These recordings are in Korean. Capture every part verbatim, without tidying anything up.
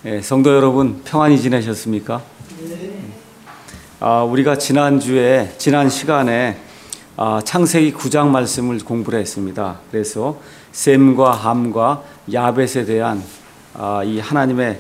예, 성도 여러분 평안히 지내셨습니까? 네. 아, 우리가 지난주에 지난 시간에 아, 창세기 구 장 말씀을 공부를 했습니다. 그래서 셈과 함과 야벳에 대한 아, 이 하나님의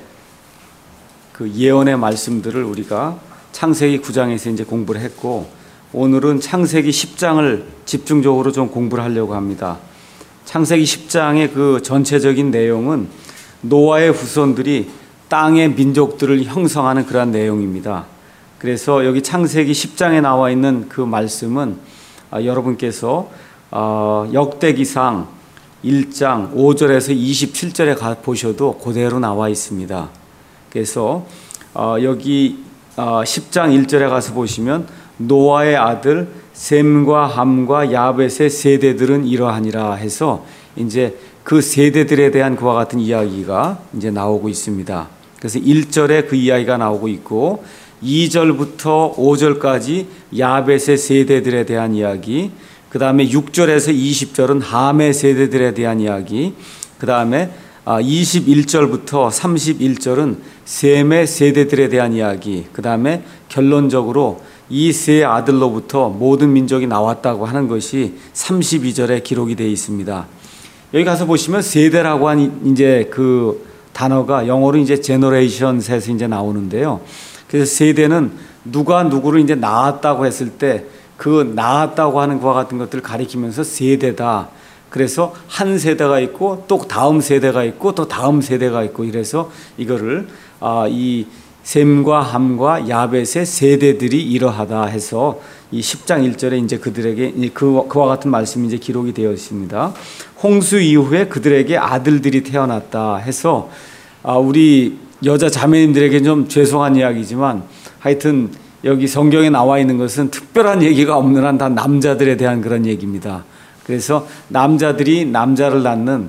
그 예언의 말씀들을 우리가 창세기 구 장에서 이제 공부를 했고, 오늘은 창세기 십 장을 집중적으로 좀 공부를 하려고 합니다. 창세기 십 장의 그 전체적인 내용은 노아의 후손들이 땅의 민족들을 형성하는 그러한 내용입니다. 그래서 여기 창세기 십 장에 나와 있는 그 말씀은 아, 여러분께서 어, 역대기상 일 장 오 절에서 이십칠 절에 가 보셔도 그대로 나와 있습니다. 그래서 어, 여기 어, 십 장 일 절에 가서 보시면 노아의 아들 셈과 함과 야벳의 세대들은 이러하니라 해서 이제 그 세대들에 대한 그와 같은 이야기가 이제 나오고 있습니다. 그래서 일 절에 그 이야기가 나오고 있고, 이 절부터 오 절까지 야벳의 세대들에 대한 이야기, 그 다음에 육 절에서 이십 절은 함의 세대들에 대한 이야기, 그 다음에 이십일 절부터 삼십일 절은 셈의 세대들에 대한 이야기, 그 다음에 결론적으로 이 세 아들로부터 모든 민족이 나왔다고 하는 것이 삼십이 절에 기록이 되어 있습니다. 여기 가서 보시면 세대라고 한 이제 그 단어가 영어로 이제 generations에서 이제 나오는데요. 그래서 세대는 누가 누구를 이제 낳았다고 했을 때 그 낳았다고 하는 것과 같은 것들을 가리키면서 세대다. 그래서 한 세대가 있고 또 다음 세대가 있고 또 다음 세대가 있고, 이래서 이거를 아, 이 셈과 함과 야벳의 세대들이 이러하다 해서 이 십 장 일 절에 이제 그들에게 그, 그와 같은 말씀이 이제 기록이 되어 있습니다. 홍수 이후에 그들에게 아들들이 태어났다 해서 아, 우리 여자 자매님들에게 좀 죄송한 이야기지만 하여튼 여기 성경에 나와 있는 것은 특별한 얘기가 없는 한 다 남자들에 대한 그런 얘기입니다. 그래서 남자들이 남자를 낳는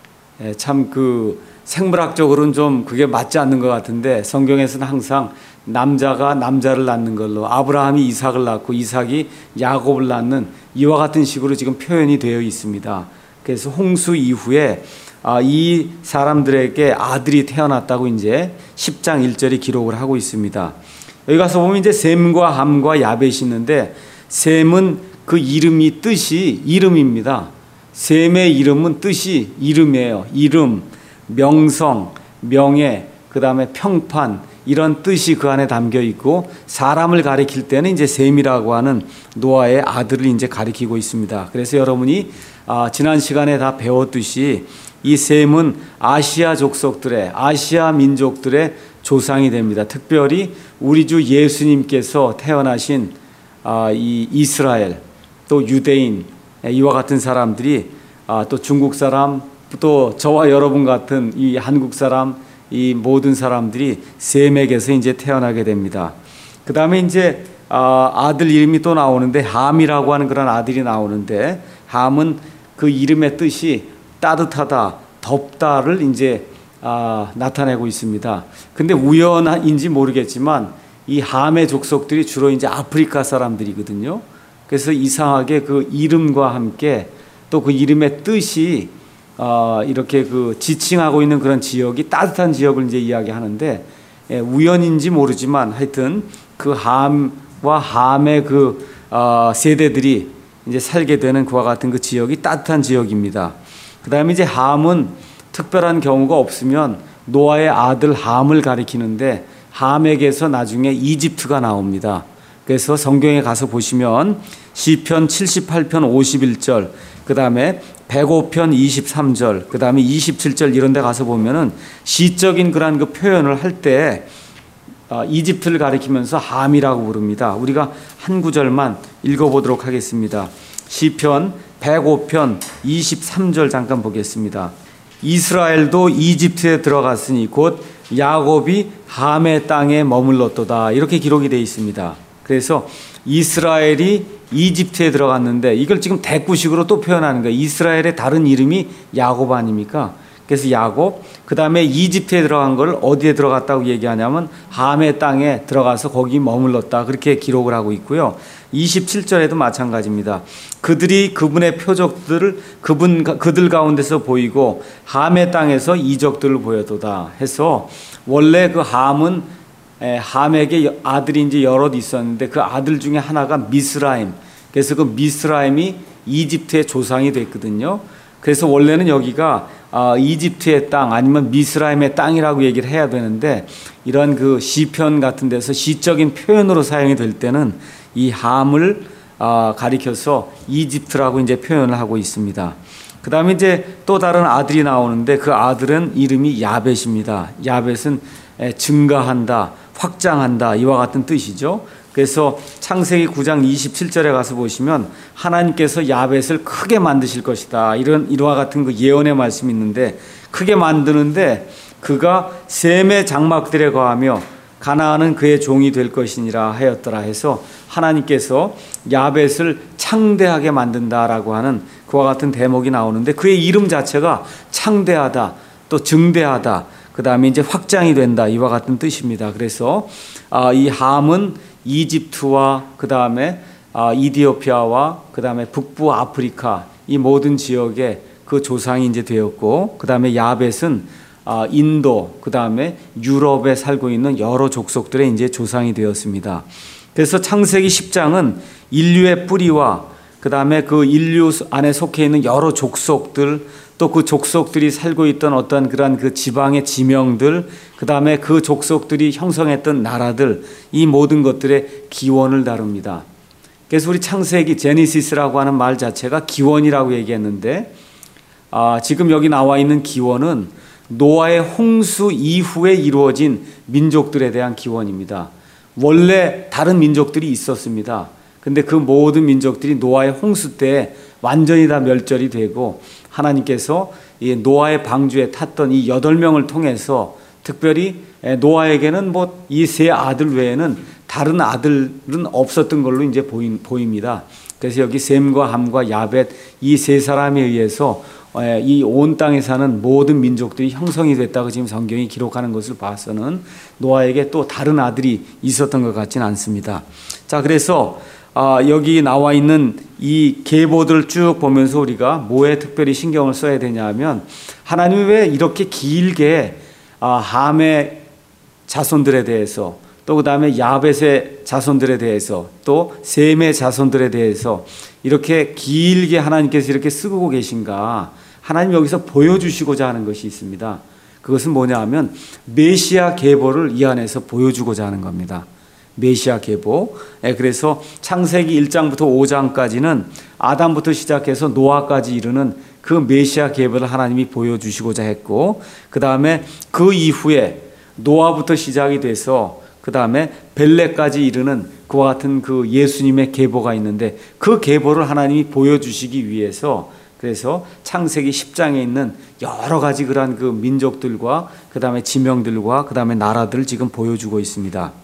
참 그 생물학적으로는 좀 그게 맞지 않는 것 같은데, 성경에서는 항상 남자가 남자를 낳는 걸로, 아브라함이 이삭을 낳고 이삭이 야곱을 낳는 이와 같은 식으로 지금 표현이 되어 있습니다. 그래서 홍수 이후에 이 사람들에게 아들이 태어났다고 이제 십 장 일 절이 기록을 하고 있습니다. 여기 가서 보면 이제 셈과 함과 야벳이 있는데, 셈은 그 이름이 뜻이 이름입니다. 셈의 이름은 뜻이 이름이에요. 이름, 명성, 명예, 그 다음에 평판, 이런 뜻이 그 안에 담겨 있고, 사람을 가리킬 때는 이제 셈이라고 하는 노아의 아들을 이제 가리키고 있습니다. 그래서 여러분이 아, 지난 시간에 다 배웠듯이 이 셈은 아시아 족속들의, 아시아 민족들의 조상이 됩니다. 특별히 우리 주 예수님께서 태어나신 아, 이 이스라엘, 또 유대인, 이와 같은 사람들이 아, 또 중국 사람, 또 저와 여러분 같은 이 한국 사람, 이 모든 사람들이 셈에게서 이제 태어나게 됩니다. 그 다음에 이제 아, 아들 이름이 또 나오는데, 함이라고 하는 그런 아들이 나오는데, 함은 그 이름의 뜻이 따뜻하다, 덥다를 이제 아, 나타내고 있습니다. 근데 우연인지 모르겠지만 이 함의 족속들이 주로 이제 아프리카 사람들이거든요. 그래서 이상하게 그 이름과 함께 또 그 이름의 뜻이 어, 이렇게 그 지칭하고 있는 그런 지역이 따뜻한 지역을 이제 이야기하는데, 예, 우연인지 모르지만 하여튼 그 함과 함의 그 어, 세대들이 이제 살게 되는 그와 같은 그 지역이 따뜻한 지역입니다. 그 다음에 이제 함은 특별한 경우가 없으면 노아의 아들 함을 가리키는데, 함에게서 나중에 이집트가 나옵니다. 그래서 성경에 가서 보시면 시편 칠십팔 편 오십일 절, 그 다음에 백오 편 이십삼 절, 그 다음에 이십칠 절 이런 데 가서 보면은 시적인 그런 그 표현을 할 때 이집트를 가리키면서 함이라고 부릅니다. 우리가 한 구절만 읽어보도록 하겠습니다. 시편 백오 편 이십삼 절 잠깐 보겠습니다. 이스라엘도 이집트에 들어갔으니 곧 야곱이 함의 땅에 머물렀도다, 이렇게 기록이 되어 있습니다. 그래서 이스라엘이 이집트에 들어갔는데, 이걸 지금 대꾸식으로 또 표현하는 거예요. 이스라엘의 다른 이름이 야곱 아닙니까? 그래서 야곱, 그 다음에 이집트에 들어간 걸 어디에 들어갔다고 얘기하냐면 함의 땅에 들어가서 거기 머물렀다, 그렇게 기록을 하고 있고요. 이십칠 절에도 마찬가지입니다. 그들이 그분의 표적들을 그분 그들 가운데서 보이고 함의 땅에서 이적들을 보여도다 해서 원래 그 함은 에, 함에게 아들이 이제 여럿 있었는데 그 아들 중에 하나가 미스라임. 그래서 그 미스라임이 이집트의 조상이 됐거든요. 그래서 원래는 여기가 어, 이집트의 땅 아니면 미스라임의 땅이라고 얘기를 해야 되는데 이런 그 시편 같은 데서 시적인 표현으로 사용이 될 때는 이 함을 어, 가리켜서 이집트라고 이제 표현을 하고 있습니다. 그 다음에 이제 또 다른 아들이 나오는데 그 아들은 이름이 야벳입니다. 야벳은 에, 증가한다, 확장한다 이와 같은 뜻이죠. 그래서 창세기 구 장 이십칠 절에 가서 보시면 하나님께서 야벳을 크게 만드실 것이다. 이런 이와 같은 그 예언의 말씀이 있는데 크게 만드는데 그가 셈의 장막들에 거하며 가나안은 그의 종이 될 것이니라 하였더라 해서 하나님께서 야벳을 창대하게 만든다라고 하는 그와 같은 대목이 나오는데 그의 이름 자체가 창대하다, 또 증대하다, 그 다음에 이제 확장이 된다 이와 같은 뜻입니다. 그래서 이 함은 이집트와 그 다음에 이디오피아와 그 다음에 북부 아프리카 이 모든 지역에 그 조상이 이제 되었고 그 다음에 야벳은 인도 그 다음에 유럽에 살고 있는 여러 족속들의 이제 조상이 되었습니다. 그래서 창세기 십 장은 인류의 뿌리와 그 다음에 그 인류 안에 속해 있는 여러 족속들 또 그 족속들이 살고 있던 어떤 그런 그 지방의 지명들 그 다음에 그 족속들이 형성했던 나라들 이 모든 것들의 기원을 다룹니다. 그래서 우리 창세기 제니시스라고 하는 말 자체가 기원이라고 얘기했는데 아, 지금 여기 나와 있는 기원은 노아의 홍수 이후에 이루어진 민족들에 대한 기원입니다. 원래 다른 민족들이 있었습니다. 근데 그 모든 민족들이 노아의 홍수 때 완전히 다 멸절이 되고 하나님께서 이 노아의 방주에 탔던 이 여덟 명을 통해서 특별히 노아에게는 뭐 이 세 아들 외에는 다른 아들은 없었던 걸로 이제 보입니다. 그래서 여기 셈과 함과 야벳 이 세 사람에 의해서 이 온 땅에 사는 모든 민족들이 형성이 됐다고 지금 성경이 기록하는 것을 봐서는 노아에게 또 다른 아들이 있었던 것 같지는 않습니다. 자, 그래서 아, 여기 나와 있는 이 계보들을 쭉 보면서 우리가 뭐에 특별히 신경을 써야 되냐 하면 하나님이 왜 이렇게 길게 아, 함의 자손들에 대해서 또 그 다음에 야벳의 자손들에 대해서 또 셈의 자손들에 대해서 이렇게 길게 하나님께서 이렇게 쓰고 계신가 하나님 여기서 보여주시고자 하는 것이 있습니다. 그것은 뭐냐 하면 메시아 계보를 이 안에서 보여주고자 하는 겁니다. 메시아 계보. 그래서 창세기 일 장부터 오 장까지는 아담부터 시작해서 노아까지 이르는 그 메시아 계보를 하나님이 보여주시고자 했고 그 다음에 그 이후에 노아부터 시작이 돼서 그 다음에 벨레까지 이르는 그와 같은 그 예수님의 계보가 있는데 그 계보를 하나님이 보여주시기 위해서 그래서 창세기 십 장에 있는 여러 가지 그러한 그 민족들과 그 다음에 지명들과 그 다음에 나라들을 지금 보여주고 있습니다.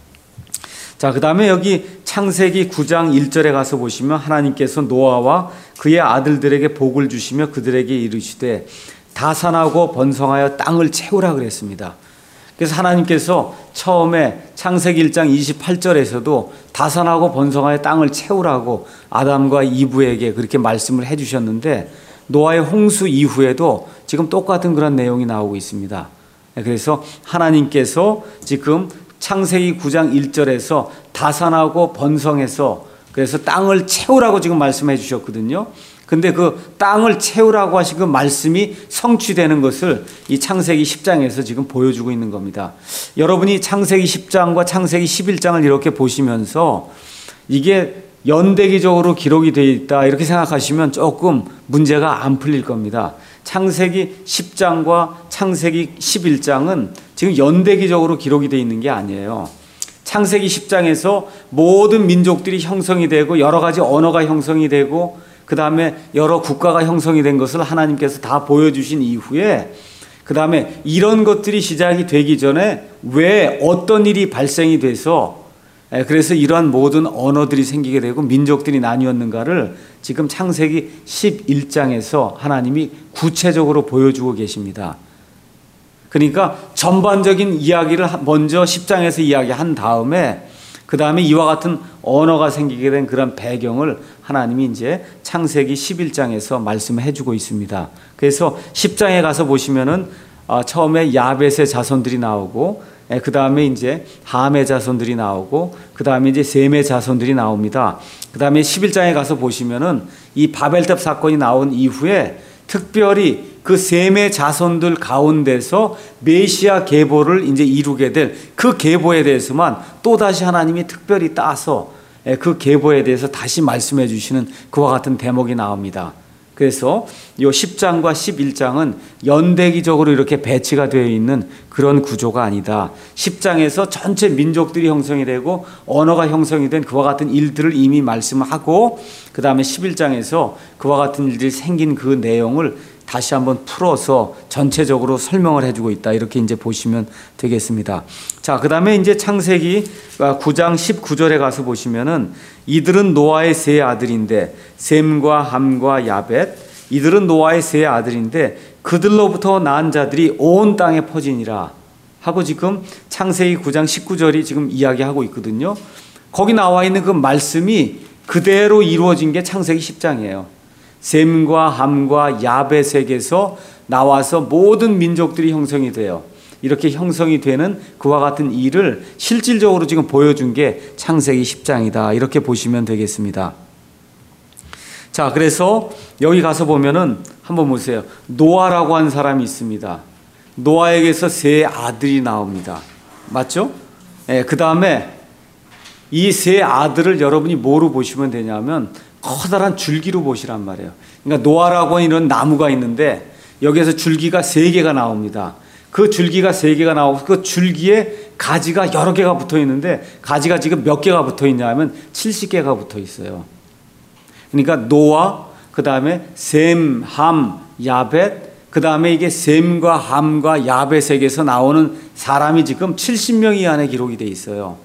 자, 그 다음에 여기 창세기 구 장 일 절에 가서 보시면 하나님께서 노아와 그의 아들들에게 복을 주시며 그들에게 이르시되 다산하고 번성하여 땅을 채우라 그랬습니다. 그래서 하나님께서 처음에 창세기 일 장 이십팔 절에서도 다산하고 번성하여 땅을 채우라고 아담과 이브에게 그렇게 말씀을 해주셨는데 노아의 홍수 이후에도 지금 똑같은 그런 내용이 나오고 있습니다. 그래서 하나님께서 지금 창세기 구 장 일 절에서 다산하고 번성해서 그래서 땅을 채우라고 지금 말씀해 주셨거든요. 근데 그 땅을 채우라고 하신 그 말씀이 성취되는 것을 이 창세기 십 장에서 지금 보여주고 있는 겁니다. 여러분이 창세기 십 장과 창세기 십일 장을 이렇게 보시면서 이게 연대기적으로 기록이 되어 있다 이렇게 생각하시면 조금 문제가 안 풀릴 겁니다. 창세기 십 장과 창세기 십일 장은 지금 연대기적으로 기록이 되어 있는 게 아니에요. 창세기 십 장에서 모든 민족들이 형성이 되고 여러 가지 언어가 형성이 되고 그 다음에 여러 국가가 형성이 된 것을 하나님께서 다 보여주신 이후에 그 다음에 이런 것들이 시작이 되기 전에 왜 어떤 일이 발생이 돼서 그래서 이러한 모든 언어들이 생기게 되고 민족들이 나뉘었는가를 지금 창세기 십일 장에서 하나님이 구체적으로 보여주고 계십니다. 그러니까 전반적인 이야기를 먼저 십 장에서 이야기한 다음에 그 다음에 이와 같은 언어가 생기게 된 그런 배경을 하나님이 이제 창세기 십일 장에서 말씀해 주고 있습니다. 그래서 십 장에 가서 보시면은 아, 처음에 야벳의 자손들이 나오고, 그 다음에 이제 함의 자손들이 나오고, 그 다음에 이제 셈의 자손들이 나옵니다. 그 다음에 십일 장에 가서 보시면은 이 바벨탑 사건이 나온 이후에 특별히 그 셈의 자손들 가운데서 메시아 계보를 이제 이루게 될 그 계보에 대해서만 또다시 하나님이 특별히 따서 그 계보에 대해서 다시 말씀해 주시는 그와 같은 대목이 나옵니다. 그래서 이 십 장과 십일 장은 연대기적으로 이렇게 배치가 되어 있는 그런 구조가 아니다. 십 장에서 전체 민족들이 형성이 되고 언어가 형성이 된 그와 같은 일들을 이미 말씀하고, 그 다음에 십일 장에서 그와 같은 일들이 생긴 그 내용을 다시 한번 풀어서 전체적으로 설명을 해주고 있다. 이렇게 이제 보시면 되겠습니다. 자, 그 다음에 이제 창세기 구 장 십구 절에 가서 보시면은 이들은 노아의 세 아들인데, 셈과 함과 야벳, 이들은 노아의 세 아들인데 그들로부터 난 자들이 온 땅에 퍼지니라 하고 지금 창세기 구 장 십구 절이 지금 이야기하고 있거든요. 거기 나와 있는 그 말씀이 그대로 이루어진 게 창세기 십 장이에요. 셈과 함과 야벳에게서 나와서 모든 민족들이 형성이 돼요. 이렇게 형성이 되는 그와 같은 일을 실질적으로 지금 보여준 게 창세기 십 장이다. 이렇게 보시면 되겠습니다. 자, 그래서 여기 가서 보면은 한번 보세요. 노아라고 한 사람이 있습니다. 노아에게서 세 아들이 나옵니다. 맞죠? 예, 그 다음에 이 세 아들을 여러분이 뭐로 보시면 되냐면 커다란 줄기로 보시란 말이에요. 그러니까 노아라고 하는 이런 나무가 있는데 여기에서 줄기가 세 개가 나옵니다. 그 줄기가 세 개가 나오고 그 줄기에 가지가 여러 개가 붙어 있는데 가지가 지금 몇 개가 붙어 있냐 하면 칠십 개가 붙어 있어요. 그러니까 노아, 그 다음에 셈, 함, 야벳, 그 다음에 이게 셈과 함과 야벳에게서 나오는 사람이 지금 칠십 명 이 안에 기록이 돼 있어요.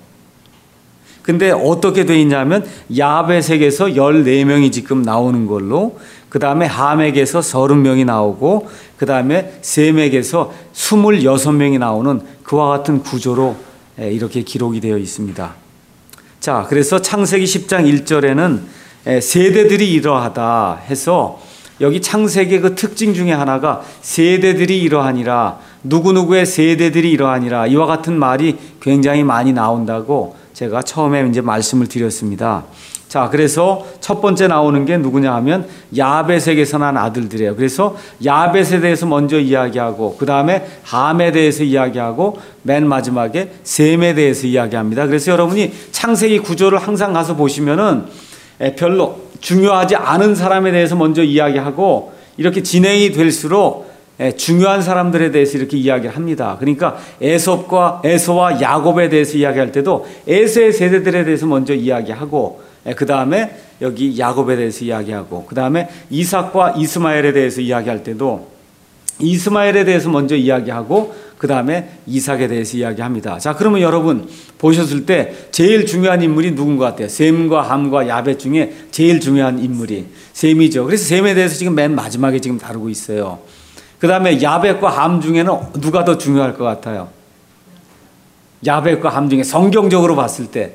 근데 어떻게 돼 있냐면 야벳에게서 열네 명이 지금 나오는 걸로, 그 다음에 함에게서 서른 명이 나오고, 그 다음에 셈에게서 스물여섯 명이 나오는 그와 같은 구조로 이렇게 기록이 되어 있습니다. 자, 그래서 창세기 십 장 일 절에는 세대들이 이러하다 해서 여기 창세기의 그 특징 중에 하나가 세대들이 이러하니라, 누구누구의 세대들이 이러하니라, 이와 같은 말이 굉장히 많이 나온다고 제가 처음에 이제 말씀을 드렸습니다. 자, 그래서 첫 번째 나오는 게 누구냐 하면 야벳에게서 난 아들들이에요. 그래서 야벳에 대해서 먼저 이야기하고, 그 다음에 함에 대해서 이야기하고, 맨 마지막에 셈에 대해서 이야기합니다. 그래서 여러분이 창세기 구조를 항상 가서 보시면은 별로 중요하지 않은 사람에 대해서 먼저 이야기하고, 이렇게 진행이 될수록 중요한 사람들에 대해서 이렇게 이야기를 합니다. 그러니까 에섭과 에서와 야곱에 대해서 이야기할 때도 에서의 세대들에 대해서 먼저 이야기하고, 그 다음에 여기 야곱에 대해서 이야기하고, 그 다음에 이삭과 이스마엘에 대해서 이야기할 때도 이스마엘에 대해서 먼저 이야기하고, 그 다음에 이삭에 대해서 이야기합니다. 자, 그러면 여러분 보셨을 때 제일 중요한 인물이 누군 것 같아요? 셈과 함과 야벳 중에 제일 중요한 인물이 셈이죠. 그래서 셈에 대해서 지금 맨 마지막에 지금 다루고 있어요. 그 다음에 야벳과 함 중에는 누가 더 중요할 것 같아요? 야벳과 함 중에 성경적으로 봤을 때,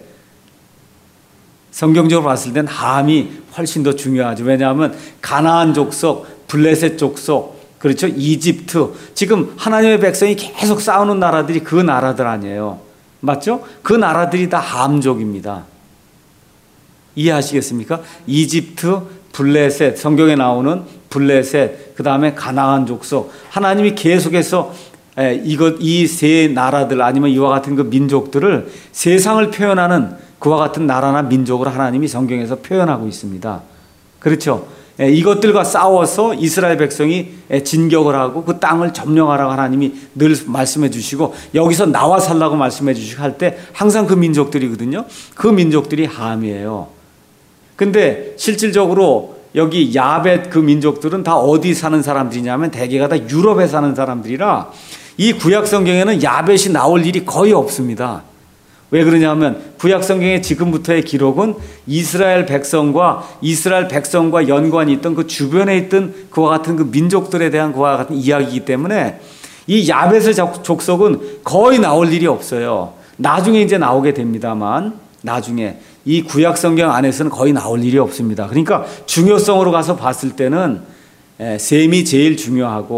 성경적으로 봤을 땐 함이 훨씬 더 중요하죠. 왜냐하면 가나안 족속, 블레셋 족속, 그렇죠? 이집트, 지금 하나님의 백성이 계속 싸우는 나라들이 그 나라들 아니에요. 맞죠? 그 나라들이 다 함족입니다. 이해하시겠습니까? 이집트, 블레셋, 성경에 나오는 블레셋, 그 다음에 가나안 족속, 하나님이 계속해서 이것 이 세 나라들 아니면 이와 같은 그 민족들을 세상을 표현하는 그와 같은 나라나 민족으로 하나님이 성경에서 표현하고 있습니다. 그렇죠? 이것들과 싸워서 이스라엘 백성이 진격을 하고 그 땅을 점령하라고 하나님이 늘 말씀해 주시고, 여기서 나와 살라고 말씀해 주시고 할 때 항상 그 민족들이거든요. 그 민족들이 함이에요. 근데 실질적으로 여기 야벳 그 민족들은 다 어디 사는 사람들이냐면 대개가 다 유럽에 사는 사람들이라 이 구약 성경에는 야벳이 나올 일이 거의 없습니다. 왜 그러냐면 구약 성경의 지금부터의 기록은 이스라엘 백성과 이스라엘 백성과 연관이 있던 그 주변에 있던 그와 같은 그 민족들에 대한 그와 같은 이야기이기 때문에 이 야벳의 족속은 거의 나올 일이 없어요. 나중에 이제 나오게 됩니다만 나중에 이 구약 성경 안에서는 거의 나올 일이 없습니다. 그러니까 중요성으로 가서 봤을 때는 셈이 제일 중요하고,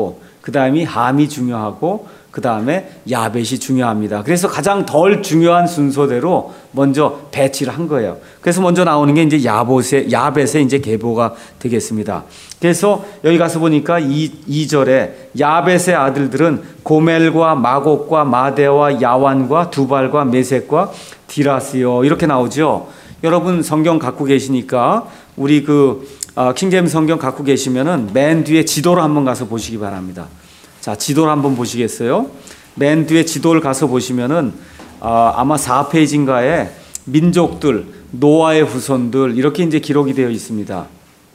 그 다음이 함이 중요하고 그 다음에 야벳이 중요합니다. 그래서 가장 덜 중요한 순서대로 먼저 배치를 한 거예요. 그래서 먼저 나오는 게 이제 야봇의, 야벳의 이제 계보가 되겠습니다. 그래서 여기 가서 보니까 이 절에 야벳의 아들들은 고멜과 마곡과 마대와 야완과 두발과 메섹과 디라스요. 이렇게 나오죠. 여러분 성경 갖고 계시니까 우리 그 어, 킹제임스 성경 갖고 계시면은 맨 뒤에 지도를 한번 가서 보시기 바랍니다. 자, 지도를 한번 보시겠어요? 맨 뒤에 지도를 가서 보시면은 어, 아마 사 페이지인가에 민족들, 노아의 후손들 이렇게 이제 기록이 되어 있습니다.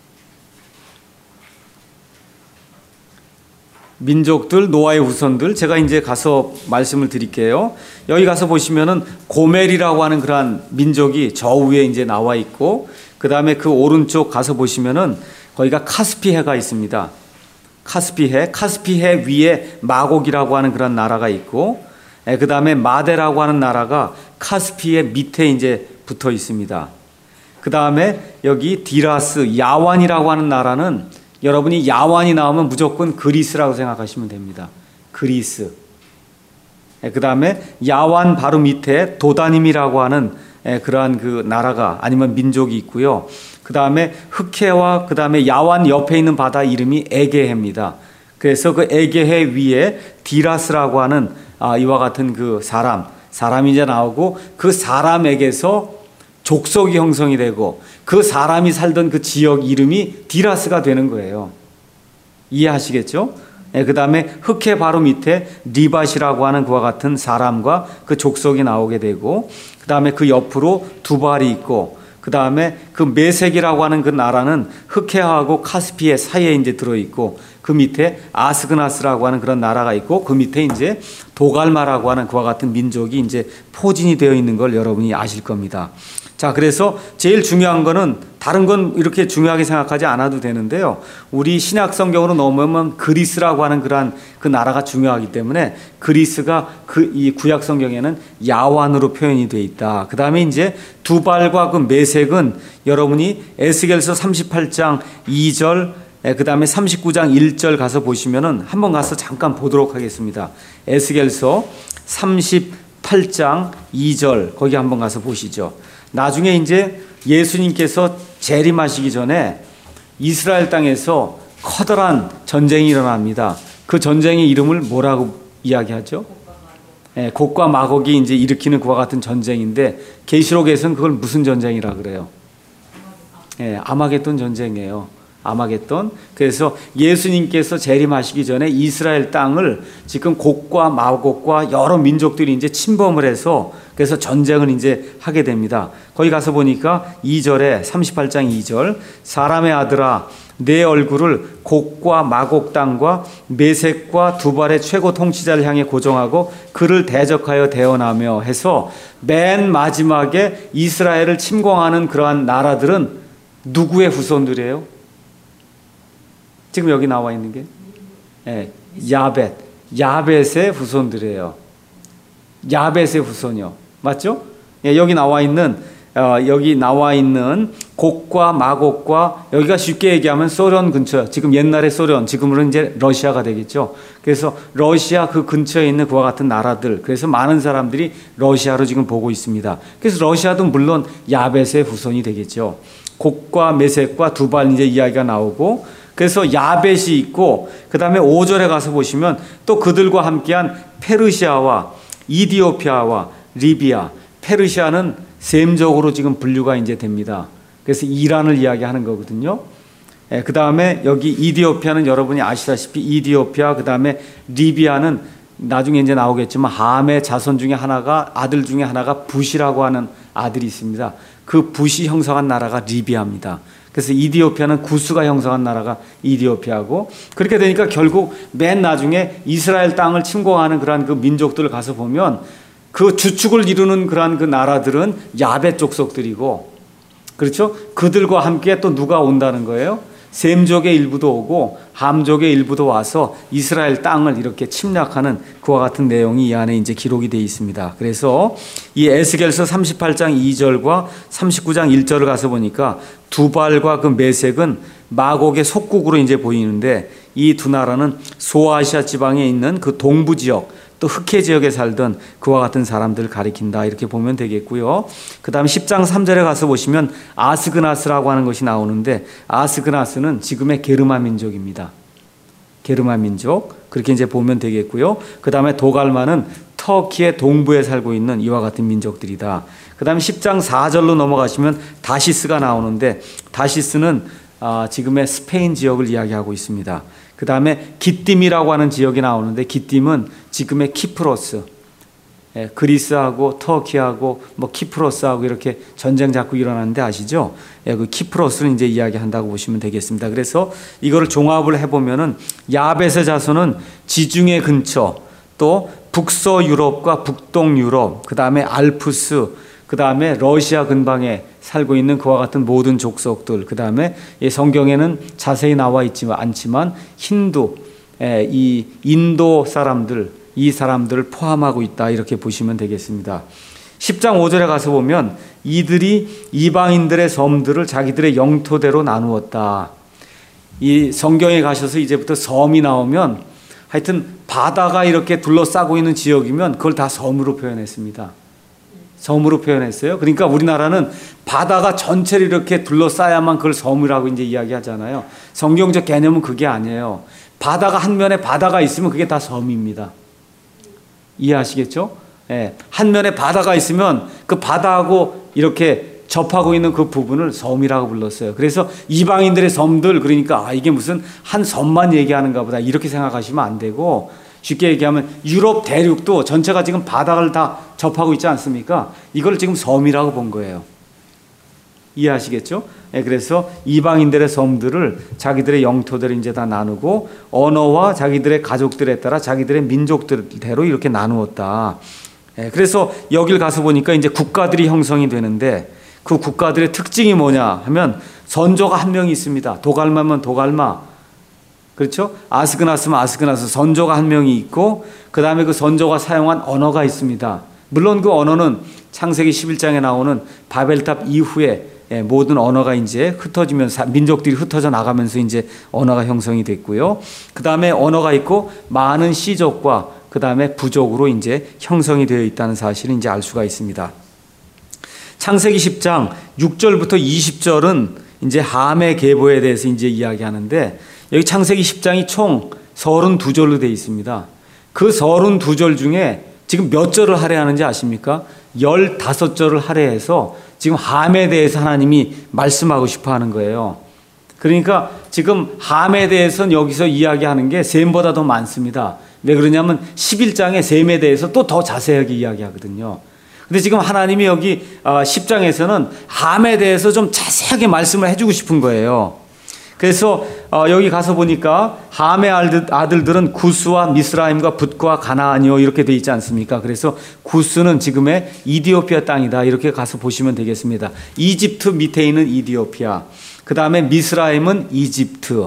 민족들, 노아의 후손들, 제가 이제 가서 말씀을 드릴게요. 여기 가서 보시면은 고멜이라고 하는 그러한 민족이 저 위에 이제 나와 있고, 그 다음에 그 오른쪽 가서 보시면은 거기가 카스피해가 있습니다. 카스피해, 카스피해 위에 마곡이라고 하는 그런 나라가 있고, 그 다음에 마데라고 하는 나라가 카스피해 밑에 이제 붙어 있습니다. 그 다음에 여기 디라스, 야완이라고 하는 나라는 여러분이 야완이 나오면 무조건 그리스라고 생각하시면 됩니다. 그리스. 그 다음에 야완 바로 밑에 도다님이라고 하는 그러한 그 나라가 아니면 민족이 있고요. 그 다음에 흑해와 그 다음에 야완 옆에 있는 바다 이름이 에게해입니다. 그래서 그 에게해 위에 디라스라고 하는 아, 이와 같은 그 사람, 사람이 이제 나오고 그 사람에게서 족속이 형성이 되고 그 사람이 살던 그 지역 이름이 디라스가 되는 거예요. 이해하시겠죠? 네, 그 다음에 흑해 바로 밑에 리밧이라고 하는 그와 같은 사람과 그 족속이 나오게 되고, 그 다음에 그 옆으로 두발이 있고, 그 다음에 그 메섹이라고 하는 그 나라는 흑해하고 카스피해 사이에 이제 들어있고, 그 밑에 아스그나스라고 하는 그런 나라가 있고, 그 밑에 이제 도갈마라고 하는 그와 같은 민족이 이제 포진이 되어 있는 걸 여러분이 아실 겁니다. 자, 그래서 제일 중요한 거는 다른 건 이렇게 중요하게 생각하지 않아도 되는데요. 우리 신약 성경으로 넘어오면 그리스라고 하는 그러한 그 나라가 중요하기 때문에 그리스가 그 이 구약 성경에는 야완으로 표현이 되어 있다. 그 다음에 이제 두발과 그 메섹은 여러분이 에스겔서 삼십팔 장 이 절, 그 다음에 삼십구 장 일 절 가서 보시면은 한번 가서 잠깐 보도록 하겠습니다. 에스겔서 삼십팔 장 이 절 거기 한번 가서 보시죠. 나중에 이제 예수님께서 재림하시기 전에 이스라엘 땅에서 커다란 전쟁이 일어납니다. 그 전쟁의 이름을 뭐라고 이야기하죠? 예, 곡과 마곡이 이제 일으키는 그와 같은 전쟁인데 계시록에서는 그걸 무슨 전쟁이라 그래요? 예, 아마겟돈 전쟁이에요. 아마겟돈. 그래서 예수님께서 재림하시기 전에 이스라엘 땅을 지금 곡과 마곡과 여러 민족들이 이제 침범을 해서 그래서 전쟁을 이제 하게 됩니다. 거기 가서 보니까 이 절에 삼십팔 장 이 절, 사람의 아들아 내 얼굴을 곡과 마곡 땅과 메섹과 두발의 최고 통치자를 향해 고정하고 그를 대적하여 대언하며 해서 맨 마지막에 이스라엘을 침공하는 그러한 나라들은 누구의 후손들이에요? 지금 여기 나와 있는 게 예, 야벳, 야벳의 후손들이에요. 야벳의 후손이요, 맞죠? 예, 여기 나와 있는 어, 여기 나와 있는 곡과 마곡과 여기가 쉽게 얘기하면 소련 근처, 지금 옛날의 소련, 지금으로는 이제 러시아가 되겠죠. 그래서 러시아 그 근처에 있는 그와 같은 나라들, 그래서 많은 사람들이 러시아로 지금 보고 있습니다. 그래서 러시아도 물론 야벳의 후손이 되겠죠. 곡과 메섹과 두발 이제 이야기가 나오고. 그래서 야벳이 있고 그 다음에 오 절에 가서 보시면 또 그들과 함께한 페르시아와 이디오피아와 리비아, 페르시아는 셈적으로 지금 분류가 이제 됩니다. 그래서 이란을 이야기하는 거거든요. 예, 그 다음에 여기 이디오피아는 여러분이 아시다시피 이디오피아, 그 다음에 리비아는 나중에 이제 나오겠지만 함의 자손 중에 하나가 아들 중에 하나가 붓이라고 하는 아들이 있습니다. 그 붓이 형성한 나라가 리비아입니다. 그래서 이디오피아는 구스가 형성한 나라가 이디오피아고, 그렇게 되니까 결국 맨 나중에 이스라엘 땅을 침공하는 그러한 그 민족들을 가서 보면 그 주축을 이루는 그러한 그 나라들은 야벳 족속들이고, 그렇죠? 그들과 함께 또 누가 온다는 거예요? 셈족의 일부도 오고 함족의 일부도 와서 이스라엘 땅을 이렇게 침략하는 그와 같은 내용이 이 안에 이제 기록이 되어 있습니다. 그래서 이 에스겔서 삼십팔 장 이 절과 삼십구 장 일 절을 가서 보니까 두발과 그 메섹은 마곡의 속국으로 이제 보이는데 이 두 나라는 소아시아 지방에 있는 그 동부 지역 또 흑해 지역에 살던 그와 같은 사람들을 가리킨다 이렇게 보면 되겠고요. 그 다음 십 장 삼 절에 가서 보시면 아스그나스라고 하는 것이 나오는데 아스그나스는 지금의 게르마 민족입니다. 게르마 민족 그렇게 이제 보면 되겠고요. 그 다음에 도갈마는 터키의 동부에 살고 있는 이와 같은 민족들이다. 그 다음에 십 장 사 절로 넘어가시면 다시스가 나오는데 다시스는 아, 지금의 스페인 지역을 이야기하고 있습니다. 그 다음에 기띔이라고 하는 지역이 나오는데 기띔은 지금의 키프로스, 예, 그리스하고 터키하고 뭐 키프로스하고 이렇게 전쟁 자꾸 일어나는데 아시죠? 예, 그 키프로스를 이제 이야기한다고 보시면 되겠습니다. 그래서 이거를 종합을 해보면은 야벳의 자손은 지중해 근처 또 북서 유럽과 북동 유럽, 그 다음에 알프스, 그 다음에 러시아 근방에 살고 있는 그와 같은 모든 족속들, 그 다음에 성경에는 자세히 나와 있지만 않지만 힌두, 이 인도 사람들, 이 사람들을 포함하고 있다 이렇게 보시면 되겠습니다. 십 장 오 절에 가서 보면 이들이 이방인들의 섬들을 자기들의 영토대로 나누었다. 이 성경에 가셔서 이제부터 섬이 나오면 하여튼 바다가 이렇게 둘러싸고 있는 지역이면 그걸 다 섬으로 표현했습니다. 섬으로 표현했어요. 그러니까 우리나라는 바다가 전체를 이렇게 둘러싸야만 그걸 섬이라고 이제 이야기하잖아요. 성경적 개념은 그게 아니에요. 바다가 한 면에 바다가 있으면 그게 다 섬입니다. 이해하시겠죠? 예. 한 면에 바다가 있으면 그 바다하고 이렇게 접하고 있는 그 부분을 섬이라고 불렀어요. 그래서 이방인들의 섬들, 그러니까 아, 이게 무슨 한 섬만 얘기하는가 보다 이렇게 생각하시면 안 되고, 쉽게 얘기하면 유럽 대륙도 전체가 지금 바다를 다 접하고 있지 않습니까? 이걸 지금 섬이라고 본 거예요. 이해하시겠죠? 예, 그래서 이방인들의 섬들을 자기들의 영토대로 이제 다 나누고 언어와 자기들의 가족들에 따라 자기들의 민족들대로 이렇게 나누었다. 예, 그래서 여길 가서 보니까 이제 국가들이 형성이 되는데 그 국가들의 특징이 뭐냐 하면 선조가 한 명이 있습니다. 도갈마면 도갈마. 그렇죠? 아스그나스면 아스그나스. 선조가 한 명이 있고 그 다음에 그 선조가 사용한 언어가 있습니다. 물론 그 언어는 창세기 십일 장에 나오는 바벨탑 이후에 모든 언어가 이제 흩어지면서 민족들이 흩어져 나가면서 이제 언어가 형성이 됐고요. 그 다음에 언어가 있고 많은 씨족과 그 다음에 부족으로 이제 형성이 되어 있다는 사실을 이제 알 수가 있습니다. 창세기 십 장 육 절부터 이십 절은 이제 함의 계보에 대해서 이제 이야기하는데 여기 창세기 십 장이 총 삼십이 절로 되어 있습니다. 그 삼십이 절 중에 지금 몇 절을 할애하는지 아십니까? 십오 절을 할애해서 지금 함에 대해서 하나님이 말씀하고 싶어 하는 거예요. 그러니까 지금 함에 대해서는 여기서 이야기하는 게 셈보다 더 많습니다. 왜 그러냐면 십일 장에 셈에 대해서 또 더 자세하게 이야기하거든요. 근데 지금 하나님이 여기 십 장에서는 함에 대해서 좀 자세하게 말씀을 해주고 싶은 거예요. 그래서 여기 가서 보니까 함의 아들들은 구스와 미스라임과 붓과 가나안이요 이렇게 돼 있지 않습니까? 그래서 구스는 지금의 이디오피아 땅이다 이렇게 가서 보시면 되겠습니다. 이집트 밑에 있는 이디오피아, 그 다음에 미스라임은 이집트,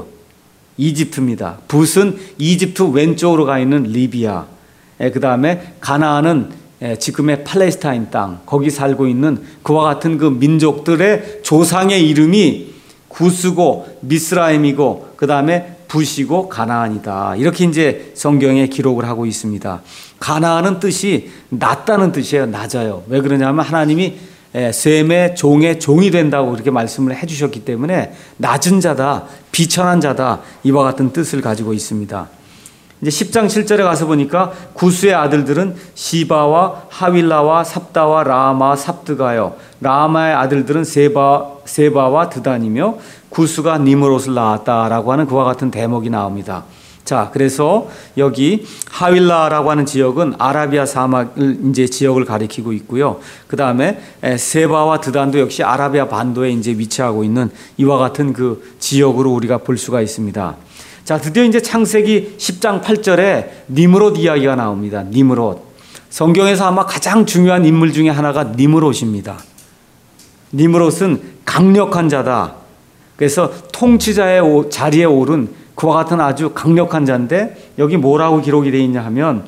이집트입니다. 붓은 이집트 왼쪽으로 가 있는 리비아, 그 다음에 가나안은 지금의 팔레스타인 땅, 거기 살고 있는 그와 같은 그 민족들의 조상의 이름이 구스고 미스라임이고 그 다음에 붓이고 가나안이다. 이렇게 이제 성경에 기록을 하고 있습니다. 가나안은 뜻이 낮다는 뜻이에요. 낮아요. 왜 그러냐면 하나님이 셈의 종의 종이 된다고 그렇게 말씀을 해주셨기 때문에 낮은 자다, 비천한 자다 이와 같은 뜻을 가지고 있습니다. 이제 십 장 칠 절에 가서 보니까 구스의 아들들은 시바와 하윌라와 삽다와 라마 삽드가요. 라마의 아들들은 세바, 세바와 드단이며 구스가 니므롯을 낳았다라고 하는 그와 같은 대목이 나옵니다. 자, 그래서 여기 하윌라라고 하는 지역은 아라비아 사막을 이제 지역을 가리키고 있고요. 그 다음에 세바와 드단도 역시 아라비아 반도에 이제 위치하고 있는 이와 같은 그 지역으로 우리가 볼 수가 있습니다. 자, 드디어 이제 창세기 십 장 팔 절에 니므롯 이야기가 나옵니다. 니므롯. 성경에서 아마 가장 중요한 인물 중에 하나가 니므롯입니다. 니므롯은 강력한 자다. 그래서 통치자의 자리에 오른 그와 같은 아주 강력한 자인데 여기 뭐라고 기록이 되어 있냐 하면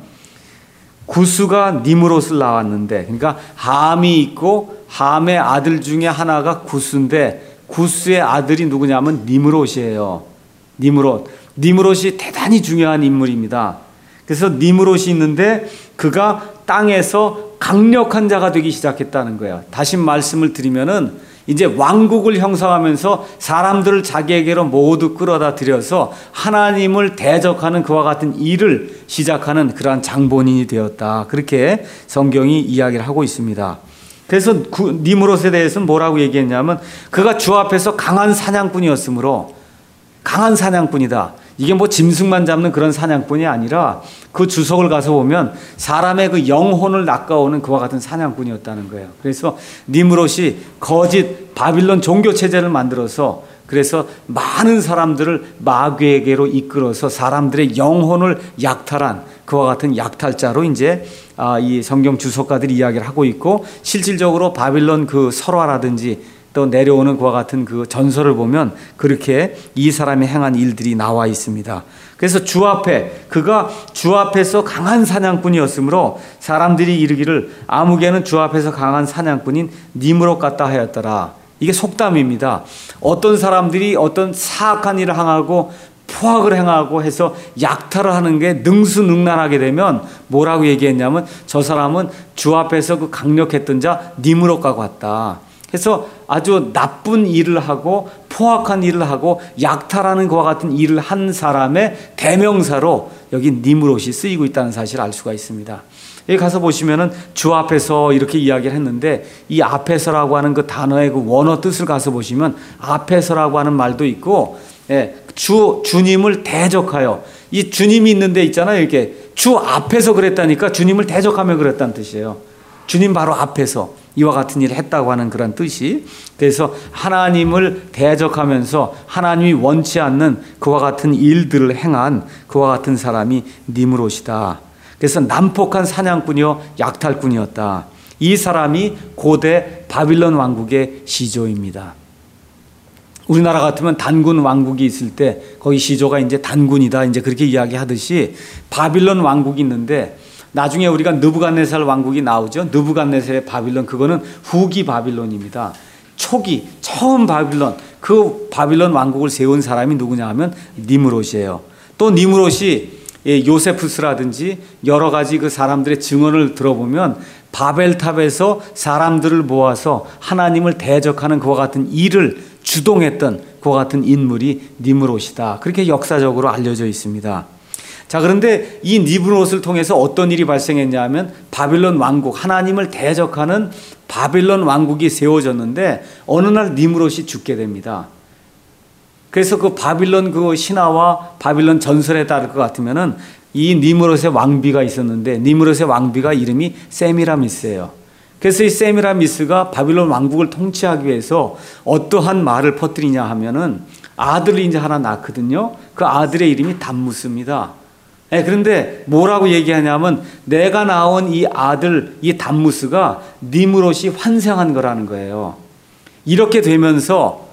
구스가 니므롯을 낳았는데, 그러니까 함이 있고 함의 아들 중에 하나가 구스인데 구스의 아들이 누구냐면 니므롯이에요. 니므롯. 니므롯이 대단히 중요한 인물입니다. 그래서 니므롯이 있는데 그가 땅에서 강력한 자가 되기 시작했다는 거예요. 다시 말씀을 드리면은 이제 왕국을 형성하면서 사람들을 자기에게로 모두 끌어다 들여서 하나님을 대적하는 그와 같은 일을 시작하는 그러한 장본인이 되었다. 그렇게 성경이 이야기를 하고 있습니다. 그래서 니므롯에 대해서는 뭐라고 얘기했냐면 그가 주 앞에서 강한 사냥꾼이었으므로 강한 사냥꾼이다. 이게 뭐 짐승만 잡는 그런 사냥꾼이 아니라 그 주석을 가서 보면 사람의 그 영혼을 낚아오는 그와 같은 사냥꾼이었다는 거예요. 그래서 니므롯이 거짓 바빌론 종교 체제를 만들어서 그래서 많은 사람들을 마귀에게로 이끌어서 사람들의 영혼을 약탈한 그와 같은 약탈자로 이제 이 성경 주석가들이 이야기를 하고 있고, 실질적으로 바빌론 그 설화라든지 또 내려오는 그와 같은 그 전설을 보면 그렇게 이 사람이 행한 일들이 나와 있습니다. 그래서 주 앞에, 그가 주 앞에서 강한 사냥꾼이었으므로 사람들이 이르기를 아무개는 주 앞에서 강한 사냥꾼인 니므롯 같다 하였더라. 이게 속담입니다. 어떤 사람들이 어떤 사악한 일을 행하고 포악을 행하고 해서 약탈을 하는 게 능수능란하게 되면 뭐라고 얘기했냐면 저 사람은 주 앞에서 그 강력했던 자 니므롯과 같다. 그래서 아주 나쁜 일을 하고 포악한 일을 하고 약탈하는 것과 같은 일을 한 사람의 대명사로 여기 니므롯이 쓰이고 있다는 사실을 알 수가 있습니다. 여기 가서 보시면은 주 앞에서 이렇게 이야기를 했는데 이 앞에서라고 하는 그 단어의 그 원어 뜻을 가서 보시면 앞에서라고 하는 말도 있고, 예, 주, 주님을 대적하여, 이 주님이 있는 데 있잖아요. 이렇게 주 앞에서 그랬다니까 주님을 대적하며 그랬다는 뜻이에요. 주님 바로 앞에서 이와 같은 일을 했다고 하는 그런 뜻이. 그래서 하나님을 대적하면서 하나님이 원치 않는 그와 같은 일들을 행한 그와 같은 사람이 니므롯이다. 그래서 난폭한 사냥꾼이요 약탈꾼이었다. 이 사람이 고대 바빌론 왕국의 시조입니다. 우리나라 같으면 단군 왕국이 있을 때 거기 시조가 이제 단군이다 이제 그렇게 이야기하듯이 바빌론 왕국이 있는데, 나중에 우리가 느부갓네살 왕국이 나오죠. 느부갓네살의 바빌론, 그거는 후기 바빌론입니다. 초기 처음 바빌론, 그 바빌론 왕국을 세운 사람이 누구냐 하면 니므롯이에요. 또 니므롯이 요세푸스라든지 여러 가지 그 사람들의 증언을 들어보면 바벨탑에서 사람들을 모아서 하나님을 대적하는 그와 같은 일을 주동했던 그와 같은 인물이 니므롯이다. 그렇게 역사적으로 알려져 있습니다. 자, 그런데 이 니므롯을 통해서 어떤 일이 발생했냐 하면 바빌론 왕국, 하나님을 대적하는 바빌론 왕국이 세워졌는데 어느 날 니므롯이 죽게 됩니다. 그래서 그 바빌론 그 신화와 바빌론 전설에 따를 것 같으면은 이 니므롯의 왕비가 있었는데 니므롯의 왕비가 이름이 세미라미스예요. 그래서 이 세미라미스가 바빌론 왕국을 통치하기 위해서 어떠한 말을 퍼뜨리냐 하면은 아들을 이제 하나 낳거든요. 그 아들의 이름이 담무스입니다. 네, 그런데 뭐라고 얘기하냐면 내가 낳은 이 아들, 이 담무스가 니므롯이 환생한 거라는 거예요. 이렇게 되면서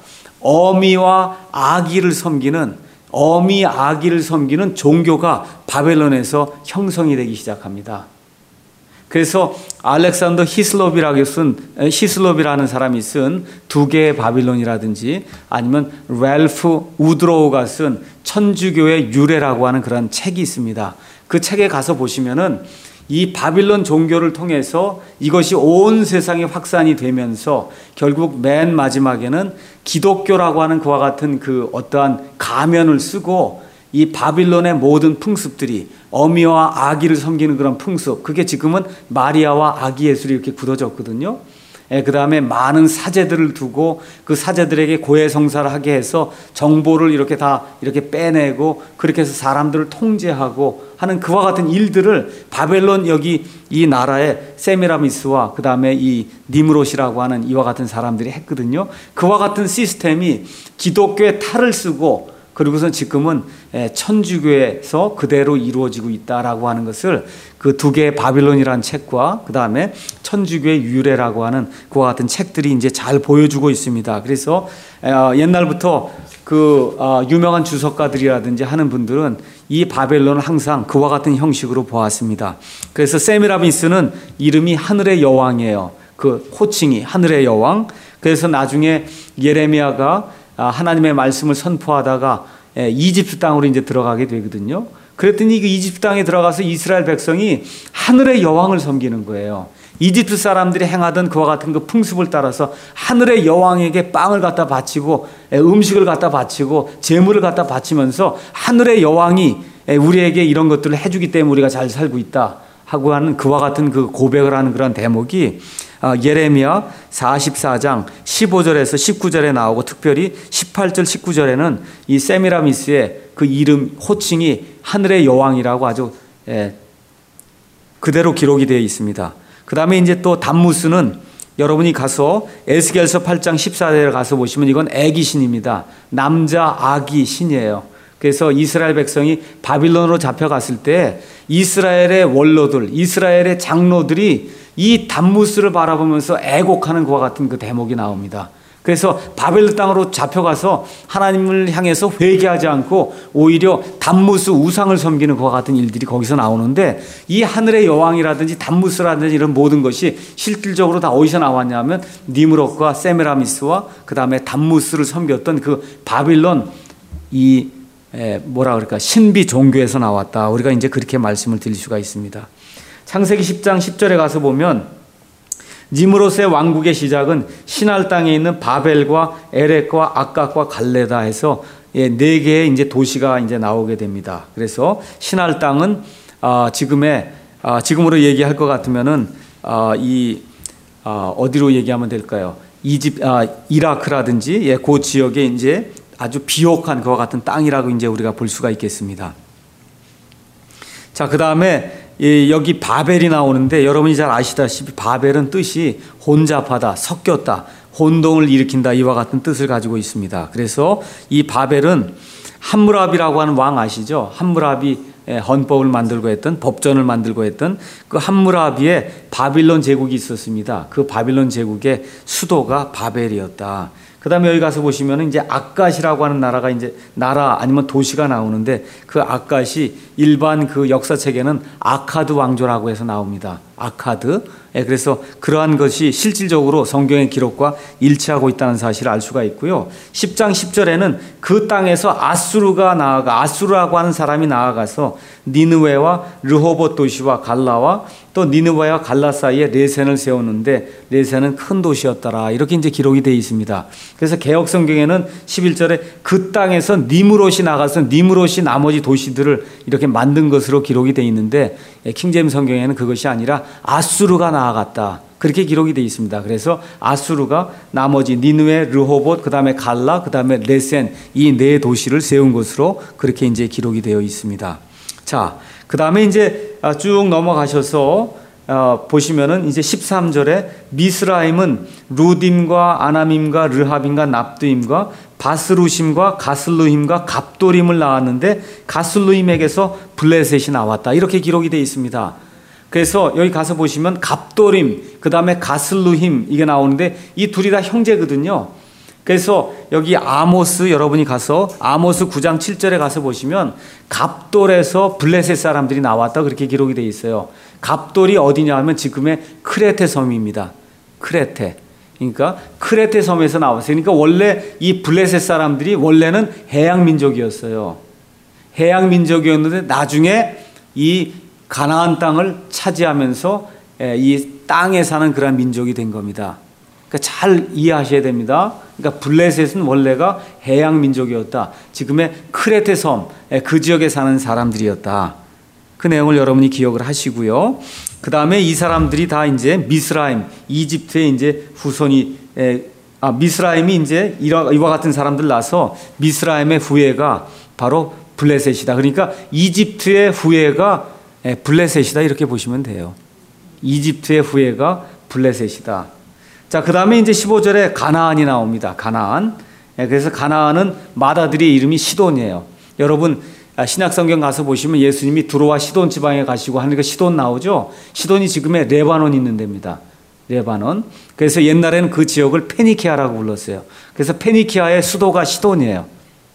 어미와 아기를 섬기는, 어미 아기를 섬기는 종교가 바벨론에서 형성이 되기 시작합니다. 그래서 알렉산더 히슬롭이라고 쓴, 히슬롭이라는 사람이 쓴 두 개의 바빌론이라든지 아니면 랄프 우드로우가 쓴 천주교의 유래라고 하는 그런 책이 있습니다. 그 책에 가서 보시면은 이 바빌론 종교를 통해서 이것이 온 세상에 확산이 되면서 결국 맨 마지막에는 기독교라고 하는 그와 같은 그 어떠한 가면을 쓰고 이 바빌론의 모든 풍습들이 어미와 아기를 섬기는 그런 풍습, 그게 지금은 마리아와 아기 예술이 이렇게 굳어졌거든요. 예, 그 다음에 많은 사제들을 두고 그 사제들에게 고해성사를 하게 해서 정보를 이렇게 다 이렇게 빼내고 그렇게 해서 사람들을 통제하고 하는 그와 같은 일들을 바벨론 여기 이 나라의 세미라미스와 그 다음에 이 니므롯이라고 하는 이와 같은 사람들이 했거든요. 그와 같은 시스템이 기독교의 탈을 쓰고 그리고선 지금은 천주교에서 그대로 이루어지고 있다라고 하는 것을 그 두 개의 바빌론이라는 책과 그 다음에 천주교의 유래라고 하는 그와 같은 책들이 이제 잘 보여주고 있습니다. 그래서 옛날부터 그 유명한 주석가들이라든지 하는 분들은 이 바벨론을 항상 그와 같은 형식으로 보았습니다. 그래서 세미라미스는 이름이 하늘의 여왕이에요. 그 호칭이 하늘의 여왕. 그래서 나중에 예레미야가 하나님의 말씀을 선포하다가 이집트 땅으로 이제 들어가게 되거든요. 그랬더니 그 이집트 땅에 들어가서 이스라엘 백성이 하늘의 여왕을 섬기는 거예요. 이집트 사람들이 행하던 그와 같은 그 풍습을 따라서 하늘의 여왕에게 빵을 갖다 바치고 음식을 갖다 바치고 재물을 갖다 바치면서 하늘의 여왕이 우리에게 이런 것들을 해주기 때문에 우리가 잘 살고 있다 하고 하는 그와 같은 그 고백을 하는 그런 대목이 예레미야 사십사 장 십오 절에서 십구 절에 나오고 특별히 십팔 절 십구 절에는 이 세미라미스의 그 이름 호칭이 하늘의 여왕이라고 아주 예, 그대로 기록이 되어 있습니다. 그 다음에 이제 또 담무스는 여러분이 가서 에스겔서 팔 장 십사 절에 가서 보시면 이건 애기신입니다. 남자 아기 신이에요. 그래서 이스라엘 백성이 바빌론으로 잡혀갔을 때 이스라엘의 원로들, 이스라엘의 장로들이 이 담무스를 바라보면서 애곡하는 그와 같은 그 대목이 나옵니다. 그래서 바벨론 땅으로 잡혀가서 하나님을 향해서 회개하지 않고 오히려 담무스 우상을 섬기는 그와 같은 일들이 거기서 나오는데 이 하늘의 여왕이라든지 담무스라든지 이런 모든 것이 실질적으로 다 어디서 나왔냐면 니므롯과 세미라미스와 그 다음에 담무스를 섬겼던 그 바빌론 이 뭐라 그럴까 신비 종교에서 나왔다. 우리가 이제 그렇게 말씀을 드릴 수가 있습니다. 창세기 십 장 십 절에 가서 보면 니므롯의 왕국의 시작은 신할 땅에 있는 바벨과 에렉과 악각과 갈레다 해서 네 개의 이제 도시가 이제 나오게 됩니다. 그래서 신할 땅은 어, 지금의 어, 지금으로 얘기할 것 같으면은 어, 이 어, 어디로 얘기하면 될까요? 이집 아, 이라크라든지 예, 그 지역에 이제 아주 비옥한 그와 같은 땅이라고 이제 우리가 볼 수가 있겠습니다. 자, 그 다음에 여기 바벨이 나오는데 여러분이 잘 아시다시피 바벨은 뜻이 혼잡하다, 섞였다, 혼동을 일으킨다 이와 같은 뜻을 가지고 있습니다. 그래서 이 바벨은 함무라비라고 하는 왕 아시죠? 함무라비 헌법을 만들고 했던 법전을 만들고 했던 그 함무라비의 바빌론 제국이 있었습니다. 그 바빌론 제국의 수도가 바벨이었다. 그 다음에 여기 가서 보시면 이제 악갓이라고 하는 나라가 이제 나라 아니면 도시가 나오는데 그 악갓이 일반 그 역사책에는 아카드 왕조라고 해서 나옵니다. 아카드. 예, 그래서 그러한 것이 실질적으로 성경의 기록과 일치하고 있다는 사실을 알 수가 있고요. 십 장 십 절에는 그 땅에서 아수르가 나아가 아수르라고 하는 사람이 나아가서 니느웨와 르호봇 도시와 갈라와 또 니느웨와 갈라 사이에 레센을 세웠는데 레센은 큰 도시였더라. 이렇게 이제 기록이 되어 있습니다. 그래서 개역 성경에는 십일 절에 그 땅에서 니므롯이 나가서 니므롯이 나머지 도시들을 이렇게 만든 것으로 기록이 되어 있는데 킹제임 성경에는 그것이 아니라 아수르가 나아갔다. 그렇게 기록이 되어 있습니다. 그래서 아수르가 나머지 니느웨, 르호봇, 그 다음에 갈라, 그 다음에 레센 이 네 도시를 세운 것으로 그렇게 이제 기록이 되어 있습니다. 자, 그 다음에 이제 쭉 넘어가셔서 어, 보시면은 이제 십삼 절에 미스라임은 루딤과 아나밈과 르합임과 납두임과 바스루심과 가슬루힘과 갑도림을 낳았는데 가슬루힘에게서 블레셋이 나왔다. 이렇게 기록이 되어 있습니다. 그래서 여기 가서 보시면 갑도림, 그 다음에 가슬루힘 이게 나오는데 이 둘이 다 형제거든요. 그래서 여기 아모스 여러분이 가서 아모스 구 장 칠 절에 가서 보시면 갑돌에서 블레셋 사람들이 나왔다 그렇게 기록이 되어 있어요. 갑돌이 어디냐 하면 지금의 크레테 섬입니다. 크레테. 그러니까 크레테 섬에서 나왔어요. 그러니까 원래 이 블레셋 사람들이 원래는 해양 민족이었어요. 해양 민족이었는데 나중에 이 가나안 땅을 차지하면서 이 땅에 사는 그런 민족이 된 겁니다. 그러니까 잘 이해하셔야 됩니다. 그러니까 블레셋은 원래가 해양 민족이었다. 지금의 크레테 섬, 그 지역에 사는 사람들이었다. 그 내용을 여러분이 기억을 하시고요. 그 다음에 이 사람들이 다 이제 미스라임, 이집트의 이제 후손이, 아, 미스라임이 이제 이와 같은 사람들 나서 미스라임의 후예가 바로 블레셋이다. 그러니까 이집트의 후예가 블레셋이다. 이렇게 보시면 돼요. 이집트의 후예가 블레셋이다. 자, 그 다음에 이제 십오 절에 가나안이 나옵니다. 가나안. 그래서 가나안은 맏아들의 이름이 시돈이에요. 여러분, 신약성경 가서 보시면 예수님이 두로와 시돈 지방에 가시고 하는 그 시돈 나오죠? 시돈이 지금의 레바논 있는 데입니다. 레바논. 그래서 옛날에는 그 지역을 페니키아라고 불렀어요. 그래서 페니키아의 수도가 시돈이에요.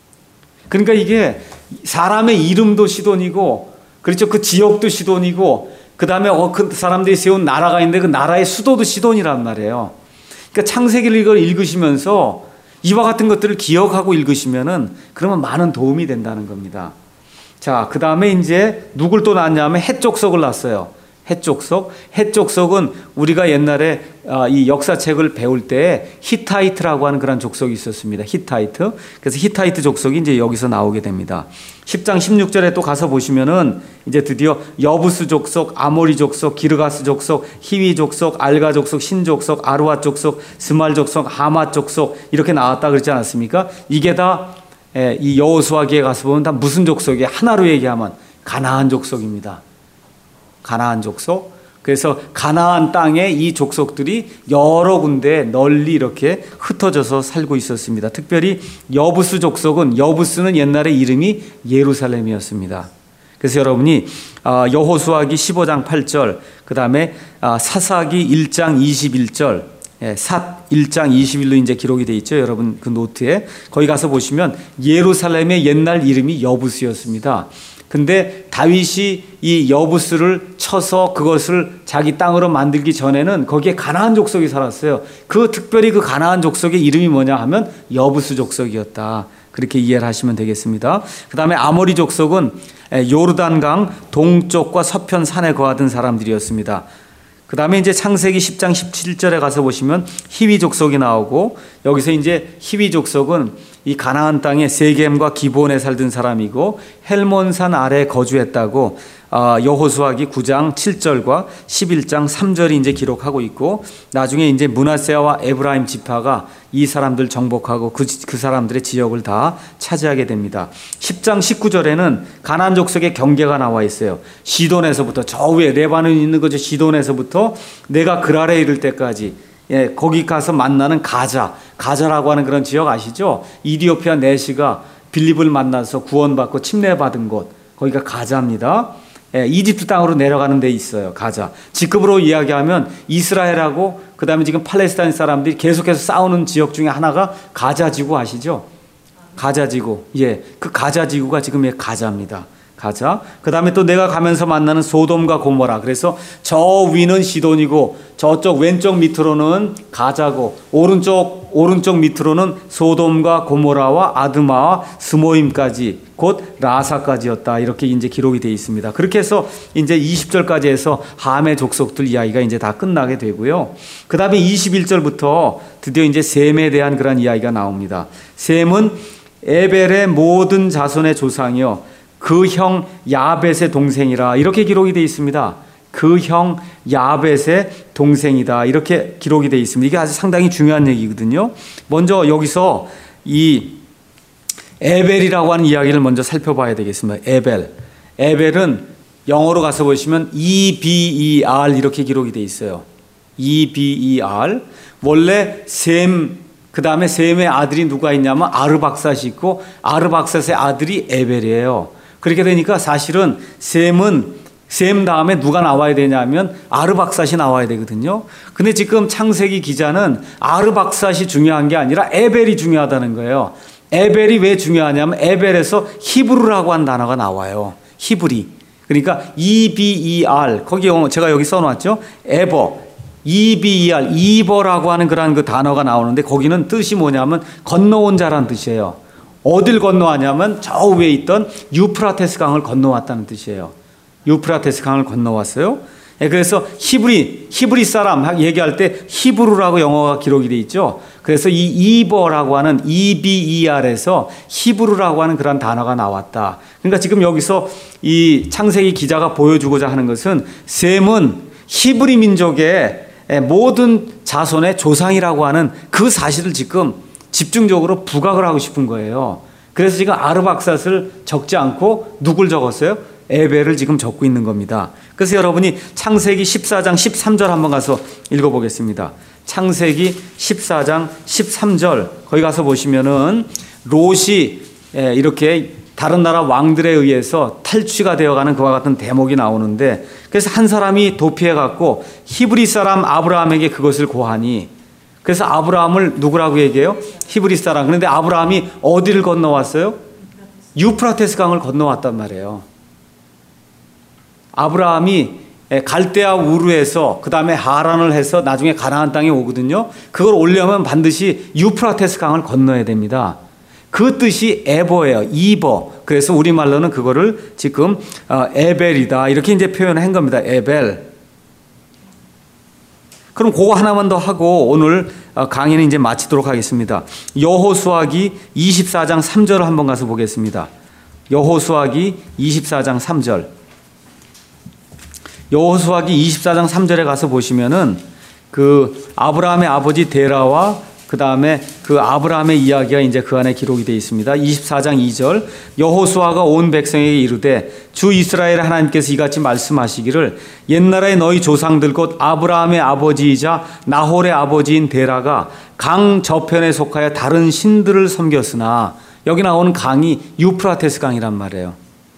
그러니까 이게 사람의 이름도 시돈이고, 그렇죠? 그 지역도 시돈이고, 그 다음에 어, 그 사람들이 세운 나라가 있는데 그 나라의 수도도 시돈이란 말이에요. 그러니까 창세기를 이걸 읽으시면서 이와 같은 것들을 기억하고 읽으시면은 그러면 많은 도움이 된다는 겁니다. 자, 그 다음에 이제 누굴 또 낳았냐면 헷족속을 낳았어요. 헷족속. 헷족속은 우리가 옛날에 이 역사책을 배울 때 히타이트라고 하는 그런 족속이 있었습니다. 히타이트. 그래서 히타이트 족속이 이제 여기서 나오게 됩니다. 십 장 십육 절에 또 가서 보시면은 이제 드디어 여부스 족속, 아모리 족속, 기르가스 족속, 히위 족속, 알가 족속, 신 족속, 아르와 족속, 스말 족속, 하마 족속 이렇게 나왔다 그러지 않았습니까? 이게 다 이 여호수아기에 가서 보면 다 무슨 족속이에요? 하나로 얘기하면 가나안 족속입니다. 가나안 족속. 그래서 가나안 땅에 이 족속들이 여러 군데 널리 이렇게 흩어져서 살고 있었습니다. 특별히 여부스 족속은, 여부스는 옛날에 이름이 예루살렘이었습니다. 그래서 여러분이 여호수아기 십오 장 팔 절, 그 다음에 사사기 일 장 이십일 절, 삿 일 장 이십일로 이제 기록이 되어 있죠. 여러분 그 노트에. 거기 가서 보시면 예루살렘의 옛날 이름이 여부스였습니다. 근데 다윗이 이 여부스를 쳐서 그것을 자기 땅으로 만들기 전에는 거기에 가나안 족속이 살았어요. 그 특별히 그 가나안 족속의 이름이 뭐냐 하면 여부스 족속이었다. 그렇게 이해를 하시면 되겠습니다. 그 다음에 아모리 족속은 요르단강 동쪽과 서편 산에 거하던 사람들이었습니다. 그 다음에 이제 창세기 십 장 십칠 절에 가서 보시면 히위 족속이 나오고, 여기서 이제 히위 족속은 이 가나안 땅에 세겜과 기브온에 살던 사람이고 헬몬산 아래에 거주했다고 여호수아기 구 장 칠 절과 십일 장 삼 절이 이제 기록하고 있고, 나중에 이제 므낫세와 에브라임 지파가 이 사람들 정복하고 그, 그 사람들의 지역을 다 차지하게 됩니다. 십 장 십구 절에는 가나안 족속의 경계가 나와 있어요. 시돈에서부터 저 위에 레바논 있는 거죠. 시돈에서부터 내가 그랄에 이를 때까지, 예, 거기 가서 만나는 가자, 가자라고 하는 그런 지역 아시죠? 이디오피아 내시가 빌립을 만나서 구원받고 침례받은 곳, 거기가 가자입니다. 예, 이집트 땅으로 내려가는 데 있어요. 가자. 직급으로 이야기하면 이스라엘하고 그 다음에 지금 팔레스타인 사람들이 계속해서 싸우는 지역 중에 하나가 가자지구 아시죠? 가자지구. 예, 그 가자지구가 지금 가자입니다. 가자. 그 다음에 또 내가 가면서 만나는 소돔과 고모라. 그래서 저 위는 시돈이고 저쪽 왼쪽 밑으로는 가자고 오른쪽 오른쪽 밑으로는 소돔과 고모라와 아드마와 스모임까지 곧 라사까지였다. 이렇게 이제 기록이 되어 있습니다. 그렇게 해서 이제 이십 절까지 해서 함의 족속들 이야기가 이제 다 끝나게 되고요. 그 다음에 이십일 절부터 드디어 이제 셈에 대한 그런 이야기가 나옵니다. 셈은 에벨의 모든 자손의 조상이요 그 형 야벳의 동생이라, 이렇게 기록이 되어 있습니다. 그 형 야벳의 동생이다, 이렇게 기록이 되어 있습니다. 이게 아주 상당히 중요한 얘기거든요. 먼저 여기서 이 에벨이라고 하는 이야기를 먼저 살펴봐야 되겠습니다. 에벨. 에벨은 영어로 가서 보시면 이 비 이 알 이렇게 기록이 되어 있어요. 이 비 이 알. 원래 셈, 그 다음에 셈의 아들이 누가 있냐면 아르박삿이 있고 아르박삿의 아들이 에벨이에요. 그렇게 되니까 사실은 셈은 셈 다음에 누가 나와야 되냐면 아르박삿이 나와야 되거든요. 근데 지금 창세기 기자는 아르박삿이 중요한 게 아니라 에벨이 중요하다는 거예요. 에벨이 왜 중요하냐면 에벨에서 히브루라고 한 단어가 나와요. 히브리. 그러니까 이 비 이 알, 거기 제가 여기 써놨죠. 에버, 이 비 이 알, 이버라고 하는 그런 그 단어가 나오는데 거기는 뜻이 뭐냐면 건너온 자란 뜻이에요. 어딜 건너왔냐면 저 위에 있던 유프라테스 강을 건너왔다는 뜻이에요. 유프라테스 강을 건너왔어요. 그래서 히브리, 히브리 사람 얘기할 때 히브루라고 영어가 기록이 돼 있죠. 그래서 이 이버라고 하는 이 비 이 알에서 히브루라고 하는 그런 단어가 나왔다. 그러니까 지금 여기서 이 창세기 기자가 보여주고자 하는 것은 셈은 히브리 민족의 모든 자손의 조상이라고 하는 그 사실을 지금 집중적으로 부각을 하고 싶은 거예요. 그래서 지금 아르박삿을 적지 않고 누굴 적었어요? 에벨을 지금 적고 있는 겁니다. 그래서 여러분이 창세기 십사 장 십삼 절 한번 가서 읽어보겠습니다. 창세기 십사 장 십삼 절 거기 가서 보시면은 롯이 이렇게 다른 나라 왕들에 의해서 탈취가 되어가는 그와 같은 대목이 나오는데, 그래서 한 사람이 도피해 갖고 히브리 사람 아브라함에게 그것을 고하니, 그래서 아브라함을 누구라고 얘기해요? 히브리 사람. 그런데 아브라함이 어디를 건너왔어요? 유프라테스 강을 건너왔단 말이에요. 아브라함이 갈대아 우르에서 그 다음에 하란을 해서 나중에 가나안 땅에 오거든요. 그걸 오려면 반드시 유프라테스 강을 건너야 됩니다. 그 뜻이 에버예요. 이버. 그래서 우리말로는 그거를 지금 에벨이다 이렇게 이제 표현한 겁니다. 에벨. 그럼 그거 하나만 더 하고 오늘 강의는 이제 마치도록 하겠습니다. 여호수아기 이십사 장 삼 절을 한번 가서 보겠습니다. 여호수아기 이십사 장 삼 절. 여호수아기 이십사 장 삼 절에 가서 보시면은 그 아브라함의 아버지 데라와 그 다음에 그 아브라함의 이야기가 이제 그 안에 기록이 되어 있습니다. 이십사 장 이 절. 여호수아가 온 백성에게 이르되 주 이스라엘 하나님께서 이같이 말씀하시기를 옛날에 너희 조상들 곧 아브라함의 아버지이자 나홀의 아버지인 데라가 강 저편에 속하여 다른 신들을 섬겼으나, 여기 나오는 강이 유프라테스 강이란 말이에요.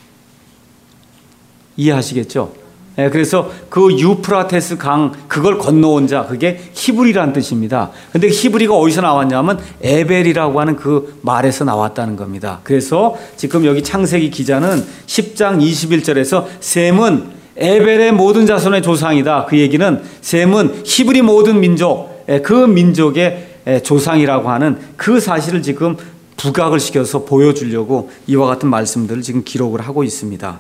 이해하시겠죠? 네, 그래서 그 유프라테스 강 그걸 건너온 자, 그게 히브리라는 뜻입니다. 근데 히브리가 어디서 나왔냐면 에벨이라고 하는 그 말에서 나왔다는 겁니다. 그래서 지금 여기 창세기 기자는 십 장 이십일 절에서 셈은 에벨의 모든 자손의 조상이다. 그 얘기는 셈은 히브리 모든 민족, 그 민족의 조상이라고 하는 그 사실을 지금 부각을 시켜서 보여주려고 이와 같은 말씀들을 지금 기록을 하고 있습니다.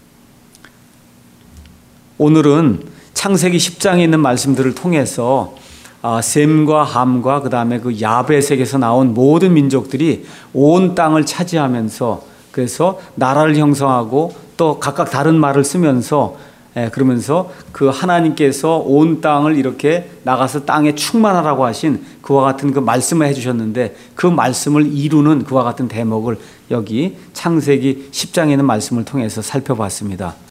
오늘은 창세기 십 장에 있는 말씀들을 통해서 셈과 함과 그 다음에 그 야벳에게서 나온 모든 민족들이 온 땅을 차지하면서, 그래서 나라를 형성하고 또 각각 다른 말을 쓰면서, 그러면서 그 하나님께서 온 땅을 이렇게 나가서 땅에 충만하라고 하신 그와 같은 그 말씀을 해주셨는데, 그 말씀을 이루는 그와 같은 대목을 여기 창세기 십 장에 있는 말씀을 통해서 살펴봤습니다.